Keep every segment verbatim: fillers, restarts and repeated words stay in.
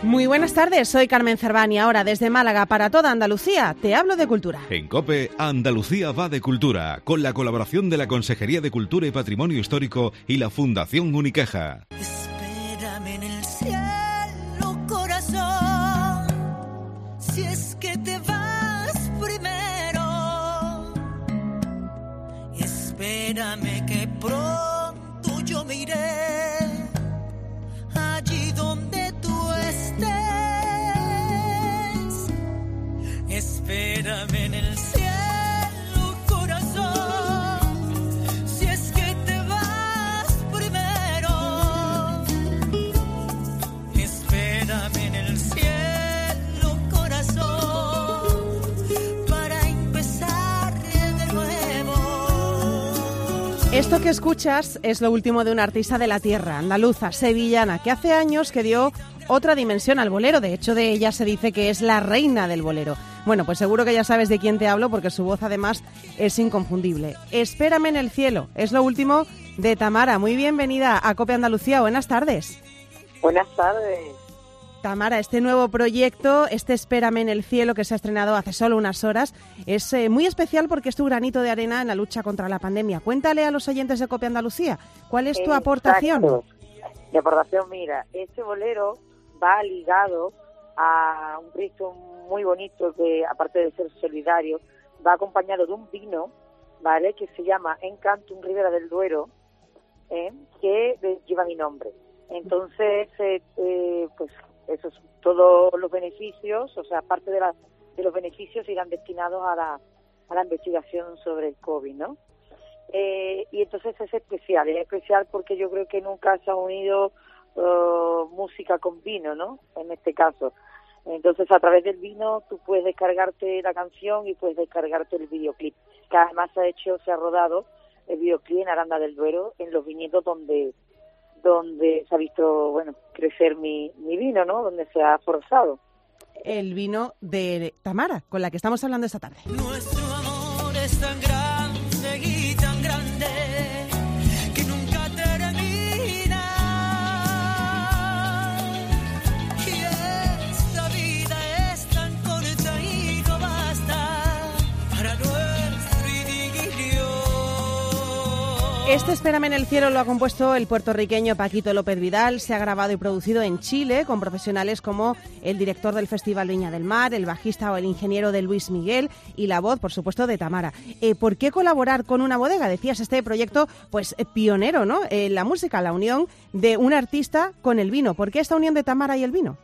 Muy buenas tardes, soy Carmen Cerván y ahora desde Málaga para toda Andalucía te hablo de cultura. En COPE, Andalucía va de cultura, con la colaboración de la Consejería de Cultura y Patrimonio Histórico y la Fundación Unicaja. Espérame en el cielo, corazón, si es que te vas primero. Espérame que pronto yo me iré allí donde tú estés. Espérame en el cielo, corazón, si es que te vas primero. Espérame en el cielo, corazón, para empezar de nuevo. Esto que escuchas es lo último de una artista de la tierra, andaluza, sevillana, que hace años que dio otra dimensión al bolero. De hecho, de ella se dice que es la reina del bolero. Bueno, pues seguro que ya sabes de quién te hablo porque su voz además es inconfundible. Espérame en el cielo, es lo último de Tamara. Muy bienvenida a COPE Andalucía, buenas tardes. Buenas tardes. Tamara, este nuevo proyecto, este Espérame en el cielo que se ha estrenado hace solo unas horas, es eh, muy especial porque es tu granito de arena en la lucha contra la pandemia. Cuéntale a los oyentes de COPE Andalucía, ¿cuál es tu Exacto. aportación? Mi aportación, mira, este bolero va ligado a un proyecto muy bonito que, aparte de ser solidario, va acompañado de un vino, ¿vale?, que se llama Encantum Ribera del Duero, ¿eh?, que lleva mi nombre. Entonces, eh, eh, pues esos todos los beneficios, o sea, parte de, la, de los beneficios irán destinados a la, a la investigación sobre el COVID, ¿no? Eh, y entonces es especial, es especial porque yo creo que nunca se ha unido uh, música con vino, ¿no?, en este caso. Entonces, a través del vino tú puedes descargarte la canción y puedes descargarte el videoclip, que además se ha hecho, se ha rodado el videoclip en Aranda del Duero, en los viñedos donde donde se ha visto, bueno, crecer mi, mi vino, ¿no?, donde se ha forzado. El vino de Tamara, con la que estamos hablando esta tarde. Nuestro amor es tan grande y tan grande que nunca termina. Y esta vida es tan corta y no basta para nuestro idilio. Este Espérame en el cielo lo ha compuesto el puertorriqueño Paquito López Vidal. Se ha grabado y producido en Chile con profesionales como el director del Festival Viña del Mar, el bajista o el ingeniero de Luis Miguel y la voz, por supuesto, de Tamara. Eh, ¿Por qué colaborar con una bodega? Decías, este proyecto, pues eh, pionero, ¿no?, en eh, la música, la unión de un artista con el vino. ¿Por qué esta unión de Tamara y el vino?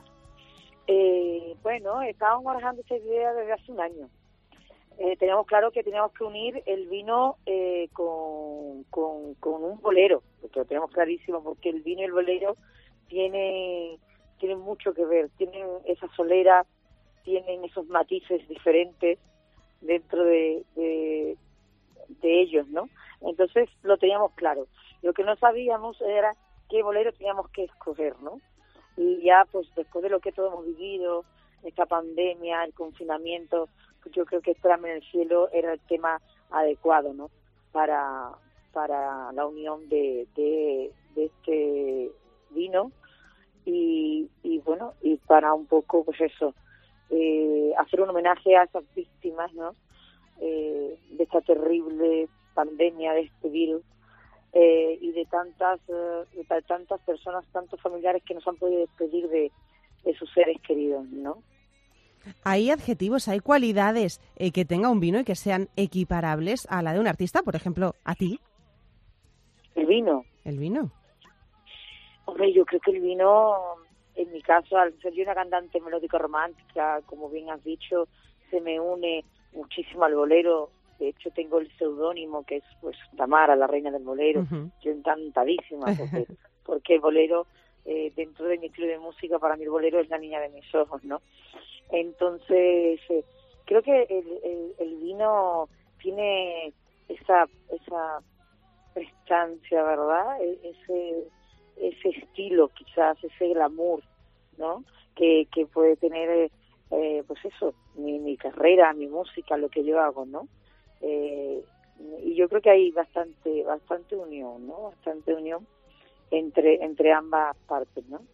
Eh, bueno, estábamos manejando esta idea desde hace un año. Eh, teníamos claro que teníamos que unir el vino eh, con, con, con un bolero, porque lo tenemos clarísimo, porque el vino y el bolero tiene, tienen mucho que ver, tienen esa solera, tienen esos matices diferentes dentro de, de, de ellos, ¿no? Entonces lo teníamos claro. Lo que no sabíamos era qué bolero teníamos que escoger, ¿no? Y ya, pues después de lo que todos hemos vivido, esta pandemia, el confinamiento, yo creo que Espérame en el cielo era el tema adecuado, ¿no?, para para la unión de, de, de este vino y, y bueno, y para un poco, pues eso, eh, hacer un homenaje a esas víctimas, ¿no?, eh, de esta terrible pandemia, de este virus, eh, y de tantas eh, de tantas personas, tantos familiares que nos han podido despedir de, de sus seres queridos, ¿no? ¿Hay adjetivos, hay cualidades eh, que tenga un vino y que sean equiparables a la de un artista? Por ejemplo, ¿a ti? ¿El vino? ¿El vino? Hombre, yo creo que el vino, en mi caso, al ser yo una cantante melódica romántica, como bien has dicho, se me une muchísimo al bolero. De hecho, tengo el seudónimo que es, pues, Tamara, la reina del bolero. Uh-huh. Yo encantadísima, porque, porque el bolero, eh, dentro de mi estilo de música, para mí el bolero es la niña de mis ojos, ¿no? Entonces, eh, creo que el, el, el vino tiene esa esa prestancia, ¿verdad? Ese ese estilo, quizás, ese glamour, ¿no?, que, que puede tener, eh, pues eso, mi, mi carrera, mi música, lo que yo hago, ¿no? Eh, y yo creo que hay bastante bastante unión, ¿no? Bastante unión entre entre ambas partes, ¿no?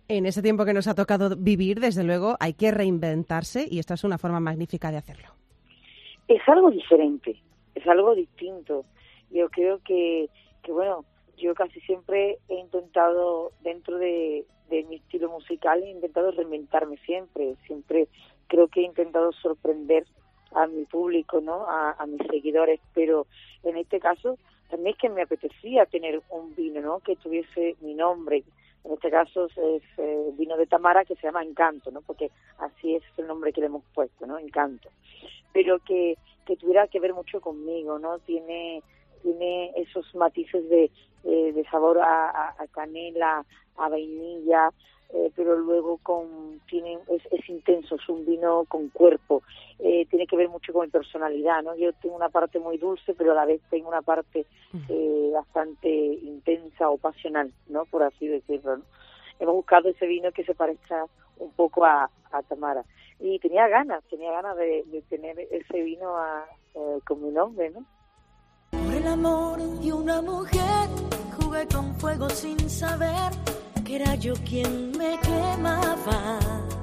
En ese tiempo que nos ha tocado vivir, desde luego, hay que reinventarse y esta es una forma magnífica de hacerlo. Es algo diferente, es algo distinto. Yo creo que, que bueno, yo casi siempre he intentado, dentro de, de mi estilo musical, he intentado reinventarme siempre. Siempre creo que he intentado sorprender a mi público, ¿no? A, a mis seguidores, pero en este caso también es que me apetecía tener un vino, ¿no? Que tuviese mi nombre. En este caso es eh, vino de Tamara, que se llama Encanto, ¿no? Porque así es el nombre que le hemos puesto, ¿no? Encanto. Pero que, que tuviera que ver mucho conmigo, ¿no? Tiene tiene esos matices de, eh, de sabor a, a, a canela, a vainilla, eh, pero luego con tiene es, es intenso, es un vino con cuerpo, eh, tiene que ver mucho con mi personalidad, ¿no? Yo tengo una parte muy dulce, pero a la vez tengo una parte eh, bastante intensa o pasional, ¿no? Por así decirlo, ¿no? Hemos buscado ese vino que se parezca un poco a, a Tamara y tenía ganas, tenía ganas de, de tener ese vino a, eh, con mi nombre, ¿no? Por el amor de una mujer jugué con fuego sin saber que era yo quien me quemaba.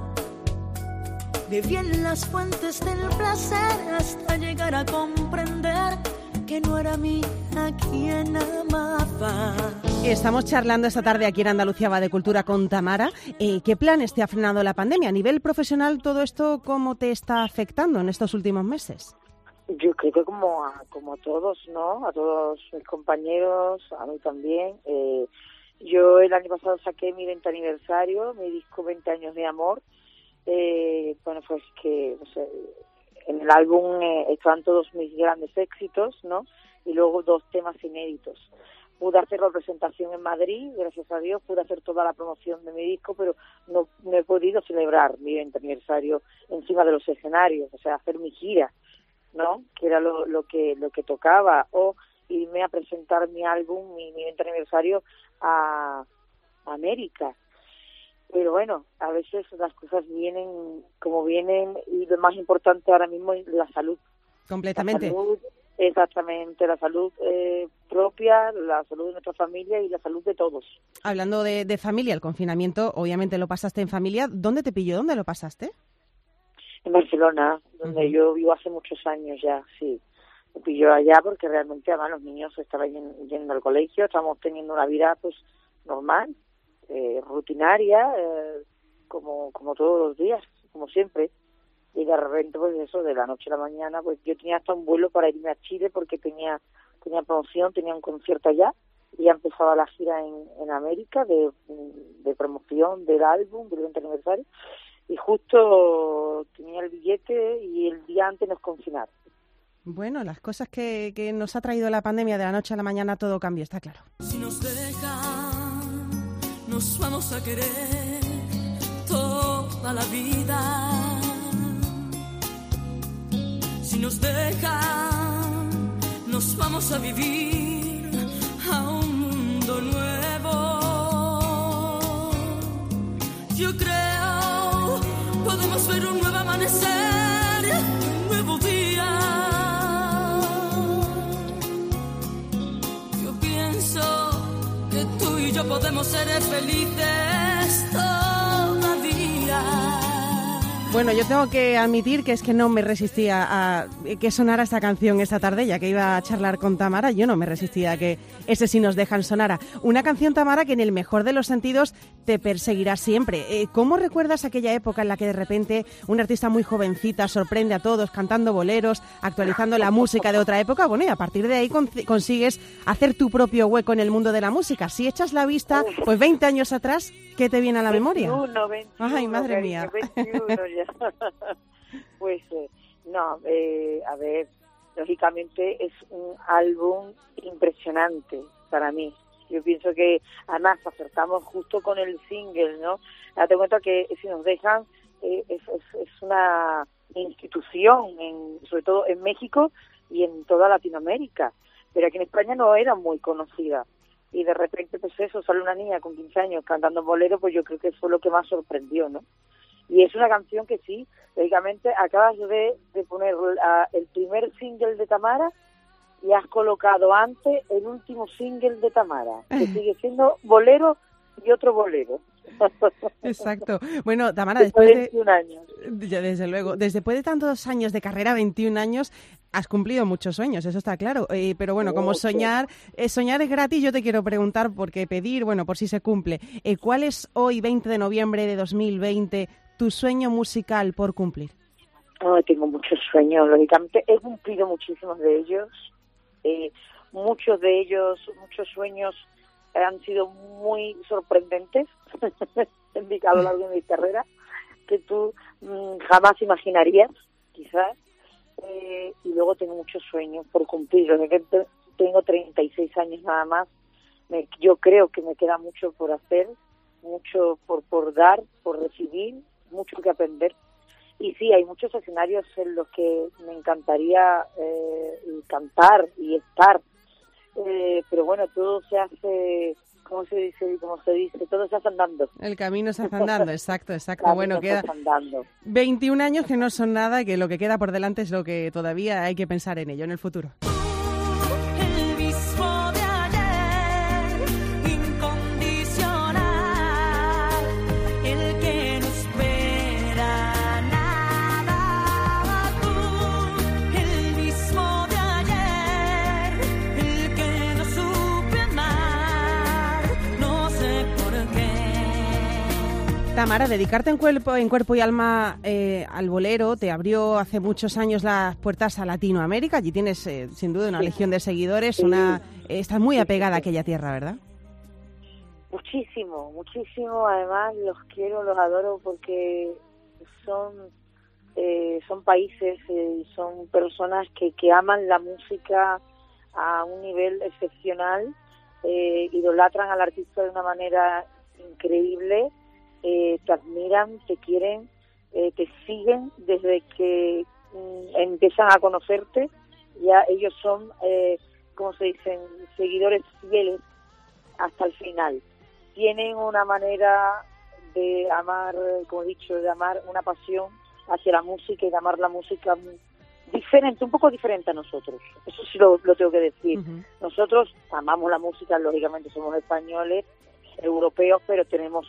Bebí en las fuentes del placer hasta llegar a comprender que no era a mí a quien amaba. Estamos charlando esta tarde aquí en Andalucía Va de Cultura con Tamara. Eh, ¿Qué planes te ha frenado la pandemia? A nivel profesional, ¿todo esto cómo te está afectando en estos últimos meses? Yo creo que como a, como a todos, ¿no? A todos mis compañeros, a mí también. Eh, yo el año pasado saqué mi veinte aniversario, mi disco veinte años de amor. Eh, bueno, pues que o sea, en el álbum eh, estaban todos mis grandes éxitos, ¿no? Y luego dos temas inéditos. Pude hacer la presentación en Madrid, gracias a Dios, pude hacer toda la promoción de mi disco, pero no, no he podido celebrar mi veinte aniversario encima de los escenarios, o sea, hacer mi gira, ¿no? Que era lo, lo que lo que tocaba, o irme a presentar mi álbum, mi, mi veinte aniversario a, a América. Pero bueno, a veces las cosas vienen como vienen y lo más importante ahora mismo es la salud. Completamente. La salud, exactamente, la salud eh, propia, la salud de nuestra familia y la salud de todos. Hablando de, de familia, el confinamiento, obviamente lo pasaste en familia. ¿Dónde te pilló? ¿Dónde lo pasaste? En Barcelona, donde uh-huh. yo vivo hace muchos años ya, sí. Me pilló allá porque realmente además los niños estaban yendo al colegio, estábamos teniendo una vida pues normal, eh, rutinaria, eh, como como todos los días, como siempre. Y de repente pues eso, de la noche a la mañana, pues yo tenía hasta un vuelo para irme a Chile porque tenía tenía promoción, tenía un concierto allá y ya empezaba la gira en, en América de, de promoción del álbum, del veinte aniversario. Y justo tenía el billete y el día antes nos confinaron. Bueno, las cosas que, que nos ha traído la pandemia, de la noche a la mañana todo cambia, está claro. Si nos dejan, nos vamos a querer toda la vida. Si nos dejan, nos vamos a vivir a un mundo nuevo. Yo creo podemos ver un nuevo amanecer, un nuevo día. Yo pienso que tú y yo podemos ser felices todavía. Bueno, yo tengo que admitir que es que no me resistía a que sonara esta canción esta tarde, ya que iba a charlar con Tamara, yo no me resistía a que ese Sí nos dejan sonara. Una canción, Tamara, que en el mejor de los sentidos te perseguirá siempre. Eh, ¿Cómo recuerdas aquella época en la que de repente una artista muy jovencita sorprende a todos cantando boleros, actualizando la música de otra época? Bueno, y a partir de ahí con- consigues hacer tu propio hueco en el mundo de la música. Si echas la vista, pues veinte años atrás, ¿qué te viene a la memoria? veintiuno, veintiuno, Ay, madre mía. veintiuno ya. Pues eh, no, eh, a ver, lógicamente es un álbum impresionante para mí. Yo pienso que además acertamos justo con el single, ¿no? Date cuenta que Si nos dejan eh, es, es, es una institución, en, sobre todo en México y en toda Latinoamérica, pero aquí en España no era muy conocida. Y de repente, pues eso, sale una niña con quince años cantando bolero, pues yo creo que fue lo que más sorprendió, ¿no? Y es una canción que sí, lógicamente acabas de, de poner uh, el primer single de Tamara y has colocado antes el último single de Tamara, que sigue siendo bolero y otro bolero. Exacto. Bueno, Tamara, después, después de... veintiún años. Ya, desde luego. Desde después de tantos años de carrera, veintiún años, has cumplido muchos sueños, eso está claro. Eh, pero bueno, como soñar, eh, soñar es gratis, yo te quiero preguntar, porque pedir, bueno, por si se cumple. Eh, ¿Cuál es hoy, veinte de noviembre de dos mil veinte, tu sueño musical por cumplir? Oh, tengo muchos sueños, lógicamente. He cumplido muchísimos de ellos. Eh, muchos de ellos, muchos sueños han sido muy sorprendentes a lo largo de mi carrera, que tú mmm, jamás imaginarías, quizás. Eh, y luego tengo muchos sueños por cumplir. Tengo treinta y seis años nada más. Me, yo creo que me queda mucho por hacer, mucho por, por dar, por recibir, mucho que aprender. Y sí, hay muchos escenarios en los que me encantaría eh, cantar y estar. Eh, pero bueno, todo se hace, ¿cómo se dice? ¿Cómo se dice? Todo se hace andando. El camino se hace andando, exacto, exacto. Bueno, queda andando. veintiún años que no son nada y que lo que queda por delante es lo que todavía hay que pensar en ello, en el futuro. Tamara, dedicarte en cuerpo, en cuerpo y alma eh, al bolero te abrió hace muchos años las puertas a Latinoamérica. Allí tienes, eh, sin duda, una sí. legión de seguidores. Sí. Una, eh, estás muy apegada a aquella tierra, ¿verdad? Muchísimo, muchísimo. Además, los quiero, los adoro porque son, eh, son países y eh, son personas que, que aman la música a un nivel excepcional, eh, idolatran al artista de una manera increíble. Eh, te admiran, te quieren, eh, te siguen desde que mm, empiezan a conocerte. Ya ellos son, eh, como se dicen, seguidores fieles hasta el final. Tienen una manera de amar, como he dicho, de amar una pasión hacia la música y de amar la música diferente, un poco diferente a nosotros. Eso sí lo, lo tengo que decir. Uh-huh. Nosotros amamos la música, lógicamente somos españoles, europeos, pero tenemos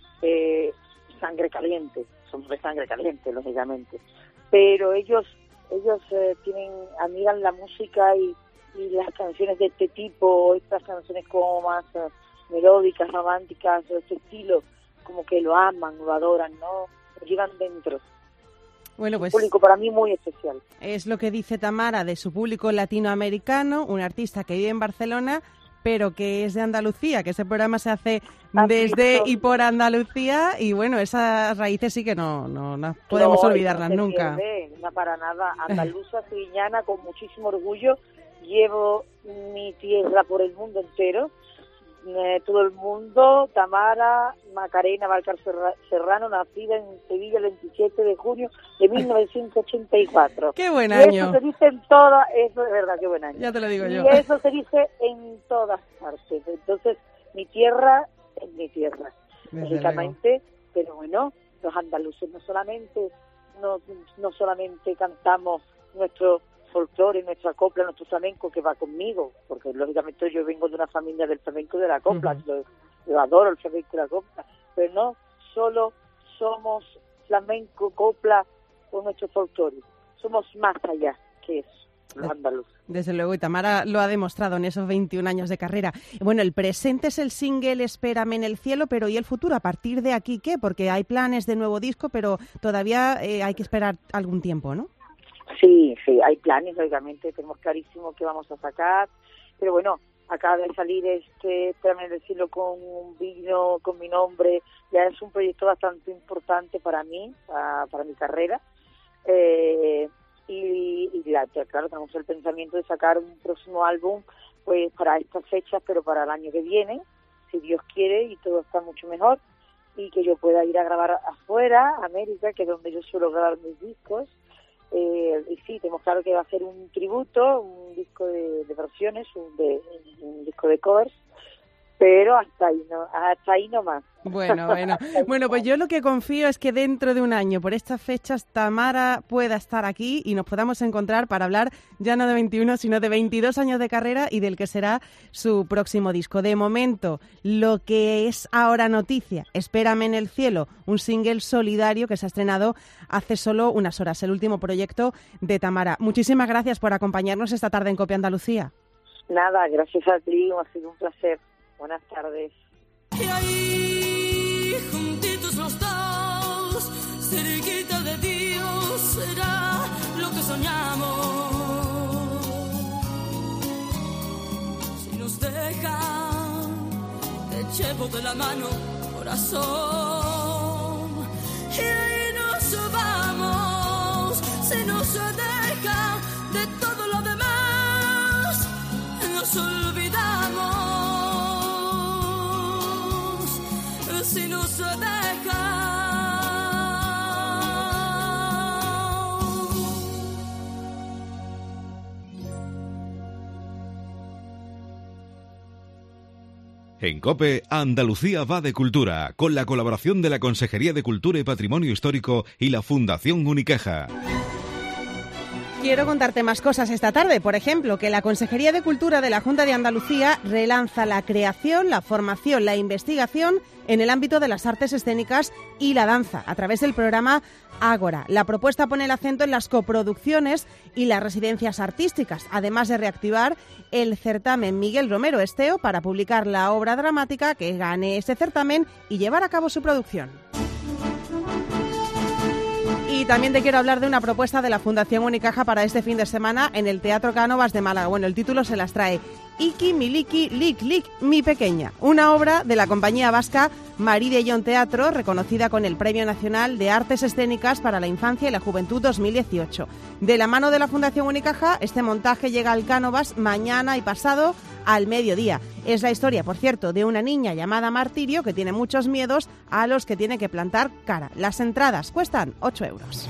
Eh, sangre caliente, somos de sangre caliente, lógicamente, pero ellos ellos eh, tienen admiran la música y, y las canciones de este tipo, estas canciones como más eh, melódicas, románticas, de este estilo, como que lo aman, lo adoran, ¿no? Lo llevan dentro. Bueno, pues un público para mí muy especial. Es lo que dice Tamara de su público latinoamericano, un artista que vive en Barcelona, pero que es de Andalucía, que ese programa se hace desde y por Andalucía, y bueno, esas raíces sí que no, no, no podemos no, olvidarlas no nunca. Pierde, no para nada, andaluza, sevillana, con muchísimo orgullo, llevo mi tierra por el mundo entero, eh, todo el mundo. Tamara Macarena Valcar Serrano, nacida en Sevilla el veintisiete de junio de mil novecientos ochenta y cuatro. ¡Qué buen y año! Eso se dice en todas, eso es verdad, qué buen año. Ya te lo digo y yo. Y eso se dice en todas partes. Entonces, mi tierra es mi tierra, lógicamente, pero bueno, los andaluces no solamente, no, no solamente cantamos nuestro folclore, nuestra copla, nuestro flamenco, que va conmigo, porque lógicamente yo vengo de una familia del flamenco y de la copla, uh-huh. lo, yo adoro el flamenco y la copla, pero no solo somos flamenco, copla o nuestro folclore, somos más allá que eso, los andaluces. Desde luego, y Tamara lo ha demostrado en esos veintiún años de carrera. Bueno, el presente es el single Espérame en el cielo, pero ¿y el futuro? ¿A partir de aquí qué? Porque hay planes de nuevo disco, pero todavía eh, hay que esperar algún tiempo, ¿no? Sí, sí, hay planes, lógicamente, tenemos clarísimo que vamos a sacar, pero bueno, acaba de salir este Espérame en el cielo con un vino, con mi nombre, ya es un proyecto bastante importante para mí, para, para mi carrera, eh, y, y la, claro, tenemos el pensamiento de sacar un próximo álbum pues para estas fechas, pero para el año que viene, si Dios quiere y todo está mucho mejor, y que yo pueda ir a grabar afuera, América, que es donde yo suelo grabar mis discos. Eh, y sí, tenemos claro que va a ser un tributo, un disco de, de versiones, un, de, un disco de covers, pero hasta ahí no, hasta ahí no más. Bueno, bueno. Bueno, pues yo lo que confío es que dentro de un año, por estas fechas, Tamara pueda estar aquí y nos podamos encontrar para hablar ya no de veintiuno, sino de veintidós años de carrera y del que será su próximo disco. De momento, lo que es ahora noticia, Espérame en el cielo, un single solidario que se ha estrenado hace solo unas horas, el último proyecto de Tamara. Muchísimas gracias por acompañarnos esta tarde en Cope Andalucía. Nada, gracias a ti, ha sido un placer. Buenas tardes. Y ahí, juntitos los dos, cerquita de Dios, será lo que soñamos. Si nos dejan, te llevo de la mano, corazón. Y ahí nos vamos, si nos dejan de todo lo demás, nos olvidamos. Si nos deja. En COPE, Andalucía va de cultura, con la colaboración de la Consejería de Cultura y Patrimonio Histórico y la Fundación Unicaja. Quiero contarte más cosas esta tarde. Por ejemplo, que la Consejería de Cultura de la Junta de Andalucía relanza la creación, la formación, la investigación en el ámbito de las artes escénicas y la danza, a través del programa Ágora. La propuesta pone el acento en las coproducciones y las residencias artísticas, además de reactivar el certamen Miguel Romero Esteo para publicar la obra dramática que gane ese certamen y llevar a cabo su producción. Y también te quiero hablar de una propuesta de la Fundación Unicaja para este fin de semana en el Teatro Cánovas de Málaga. Bueno, el título se las trae. Iki, Miliki, Lik, Lik, mi pequeña. Una obra de la compañía vasca Marí de Jon Teatro, reconocida con el Premio Nacional de Artes Escénicas para la Infancia y la Juventud dos mil dieciocho. De la mano de la Fundación Unicaja, este montaje llega al Cánovas mañana y pasado al mediodía. Es la historia, por cierto, de una niña llamada Martirio que tiene muchos miedos a los que tiene que plantar cara. Las entradas cuestan ocho euros.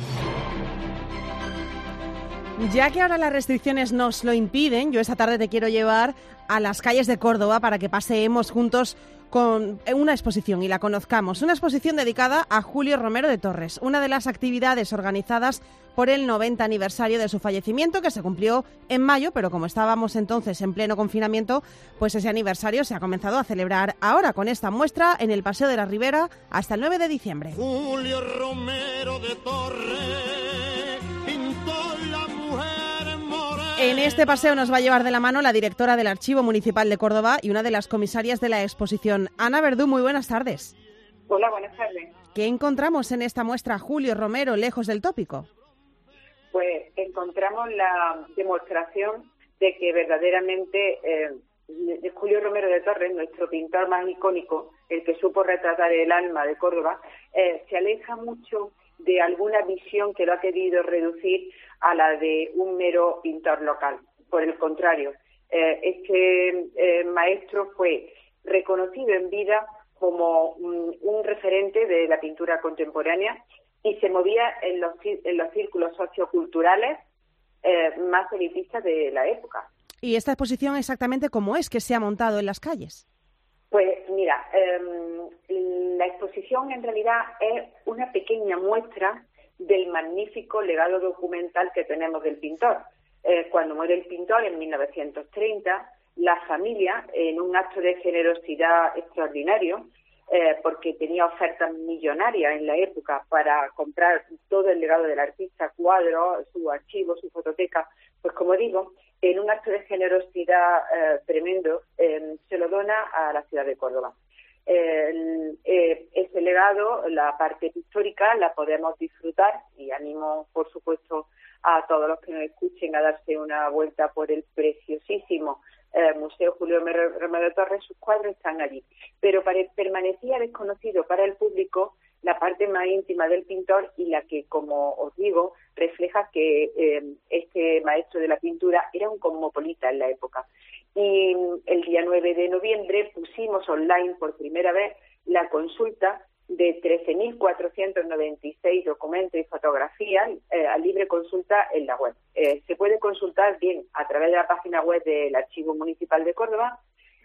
Ya que ahora las restricciones nos lo impiden, yo esta tarde te quiero llevar a las calles de Córdoba para que paseemos juntos con una exposición y la conozcamos. Una exposición dedicada a Julio Romero de Torres, una de las actividades organizadas por el noventa aniversario de su fallecimiento, que se cumplió en mayo, pero como estábamos entonces en pleno confinamiento, pues ese aniversario se ha comenzado a celebrar ahora con esta muestra en el Paseo de la Ribera hasta el nueve de diciembre. Julio Romero de Torres pintó la mujer morena. En este paseo nos va a llevar de la mano la directora del Archivo Municipal de Córdoba y una de las comisarias de la exposición. Ana Verdú, muy buenas tardes. Hola, buenas tardes. ¿Qué encontramos en esta muestra Julio Romero, lejos del tópico? Pues encontramos la demostración de que verdaderamente eh, Julio Romero de Torres, nuestro pintor más icónico, el que supo retratar el alma de Córdoba, eh, se aleja mucho de alguna visión que lo ha querido reducir a la de un mero pintor local. Por el contrario, eh, este eh, maestro fue reconocido en vida como un, un referente de la pintura contemporánea y se movía en los, en los círculos socioculturales eh, más elitistas de la época. ¿Y esta exposición exactamente cómo es que se ha montado en las calles? Pues mira, eh, la exposición en realidad es una pequeña muestra del magnífico legado documental que tenemos del pintor. Eh, cuando muere el pintor en mil novecientos treinta, la familia, en un acto de generosidad extraordinario, eh, porque tenía ofertas millonarias en la época para comprar todo el legado del artista, cuadros, su archivo, su fototeca, pues como digo, en un acto de generosidad eh, tremendo, eh, se lo dona a la ciudad de Córdoba. Eh, eh, ese legado, la parte pictórica, la podemos disfrutar y animo, por supuesto, a todos los que nos escuchen a darse una vuelta por el preciosísimo eh, Museo Julio Romero de Torres. Sus cuadros están allí. Pero para, permanecía desconocido para el público la parte más íntima del pintor y la que, como os digo, refleja que eh, este maestro de la pintura era un cosmopolita en la época. Y el día nueve de noviembre pusimos online por primera vez la consulta de trece mil cuatrocientos noventa y seis documentos y fotografías eh, a libre consulta en la web. Eh, se puede consultar bien a través de la página web del Archivo Municipal de Córdoba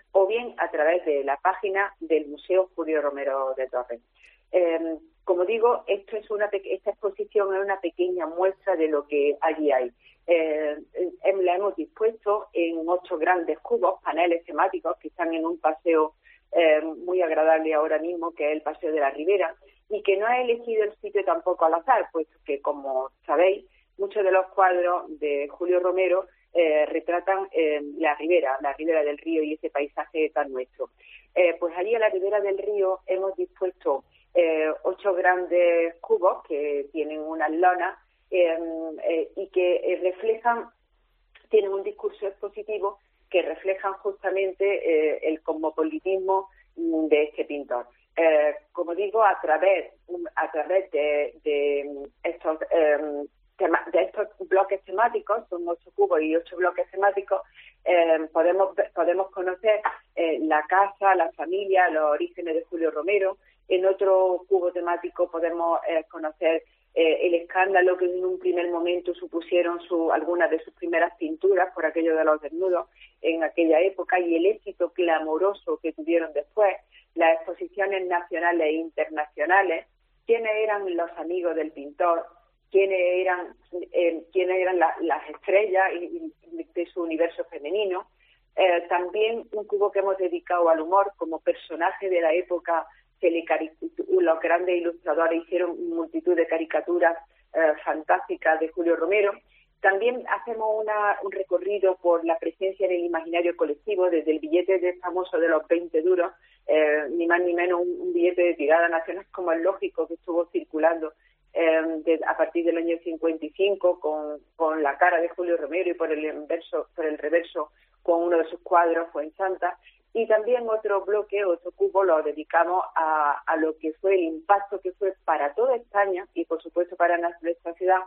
o bien a través de la página del Museo Julio Romero de Torres. Eh, como digo, esto es una esta exposición es una pequeña muestra de lo que allí hay. Eh, eh, la hemos dispuesto en ocho grandes cubos, paneles temáticos que están en un paseo eh, muy agradable ahora mismo, que es el Paseo de la Ribera, y que no he elegido el sitio tampoco al azar, puesto que, como sabéis, muchos de los cuadros de Julio Romero eh, retratan eh, la ribera, la ribera del río y ese paisaje tan nuestro. Eh, pues allí a la ribera del río hemos dispuesto eh, ocho grandes cubos que tienen unas lonas eh, eh, y que eh, reflejan, tienen un discurso expositivo que reflejan justamente eh, el cosmopolitismo de este pintor. Eh, como digo, a través a través de, de estos eh, tema, de estos bloques temáticos, son ocho cubos y ocho bloques temáticos, eh, podemos podemos conocer eh, la casa, la familia, los orígenes de Julio Romero. En otro cubo temático podemos eh, conocer eh, el escándalo que en un primer momento supusieron su, algunas de sus primeras pinturas por aquello de los desnudos en aquella época y el éxito clamoroso que tuvieron después, las exposiciones nacionales e internacionales, quiénes eran los amigos del pintor, quiénes eran eh, quiénes eran la, las estrellas y, y de su universo femenino. Eh, también un cubo que hemos dedicado al humor como personaje de la época que le los grandes ilustradores hicieron multitud de caricaturas eh, fantásticas de Julio Romero. También hacemos una, un recorrido por la presencia en el imaginario colectivo, desde el billete de famoso de los veinte duros, eh, ni más ni menos un, un billete de tirada nacional como es lógico que estuvo circulando eh, de, a partir del año cincuenta y cinco con, con la cara de Julio Romero y por el inverso, por el reverso con uno de sus cuadros, Fuensanta. Y también otro bloque, otro cubo, lo dedicamos a, a lo que fue el impacto que fue para toda España y, por supuesto, para nuestra ciudad,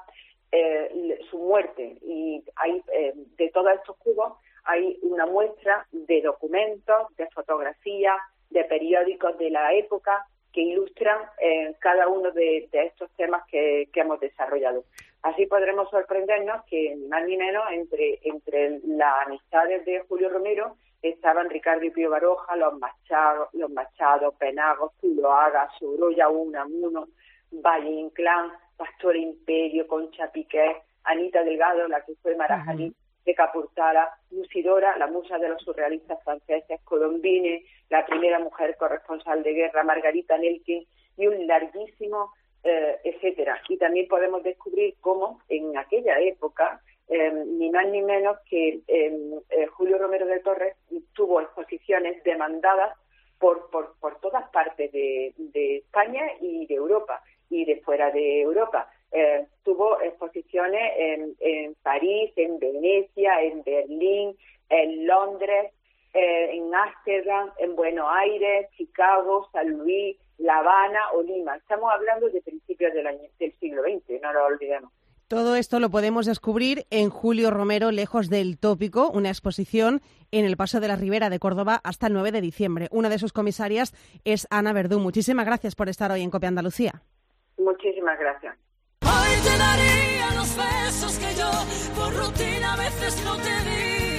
eh, su muerte. Y hay, eh, de todos estos cubos hay una muestra de documentos, de fotografías, de periódicos de la época que ilustran eh, cada uno de, de estos temas que, que hemos desarrollado. Así podremos sorprendernos que, ni más ni menos, entre, entre las amistades de Julio Romero estaban Ricardo y Pío Baroja, los Machado, los Machado, Penagos, Zuloaga, Sorolla, Unamuno, Valle Inclán, Pastor Imperio, Concha Piqué, Anita Delgado, la que fue Marajarí, uh-huh. de Capurtala, Musidora, la musa de los surrealistas franceses, Colombine, la primera mujer corresponsal de guerra, Margarita Nelkin, y un larguísimo, eh, etcétera. Y también podemos descubrir cómo en aquella época, Eh, ni más ni menos que eh, eh, Julio Romero de Torres tuvo exposiciones demandadas por, por, por todas partes de, de España y de Europa y de fuera de Europa. Eh, tuvo exposiciones en, en París, en Venecia, en Berlín, en Londres, eh, en Ámsterdam, en Buenos Aires, Chicago, San Luis, La Habana o Lima. Estamos hablando de principios del, año, del siglo veinte, no lo olvidemos. Todo esto lo podemos descubrir en Julio Romero, Lejos del Tópico, una exposición en el Paso de la Ribera de Córdoba hasta el nueve de diciembre. Una de sus comisarias es Ana Verdú. Muchísimas gracias por estar hoy en COPE Andalucía. Muchísimas gracias. Hoy te daría los besos que yo por rutina a veces no te di.